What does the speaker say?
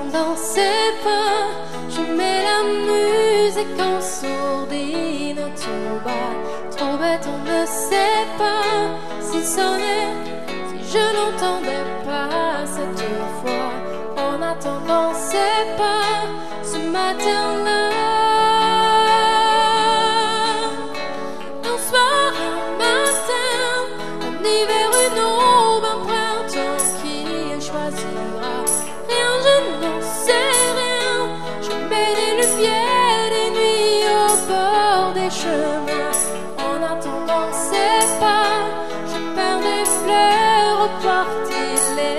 attendant ses pas, je mets la musique en sourdine tout bas. Trop bête, on ne sait pas s'il sonnait, si je n'entendais pas cette fois. En attendant ses pas, ce matin-là, un soir, un matin, un hiver, une aube, un printemps, qui choisira? Rien, je n'en sais rien. Je mets des lumières, des nuits au bord des chemins. En attendant ses pas, je perds des fleurs, repartir les